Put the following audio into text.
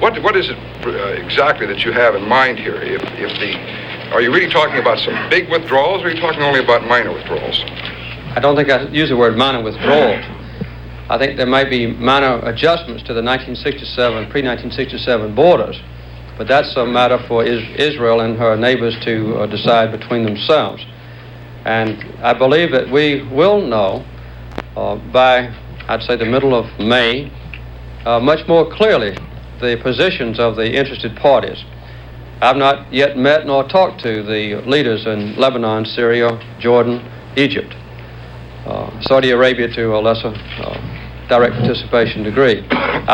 What is it exactly that you have in mind here? Are you really talking about some big withdrawals, or are you talking only about minor withdrawals? I don't think I use the word minor withdrawals. I think there might be minor adjustments to the pre-1967 borders, but that's a matter for Israel and her neighbors to decide between themselves. And I believe that we will know by, I'd say, the middle of May, much more clearly the positions of the interested parties. I've not yet met nor talked to the leaders in Lebanon, Syria, Jordan, Egypt, Saudi Arabia to a lesser direct participation degree.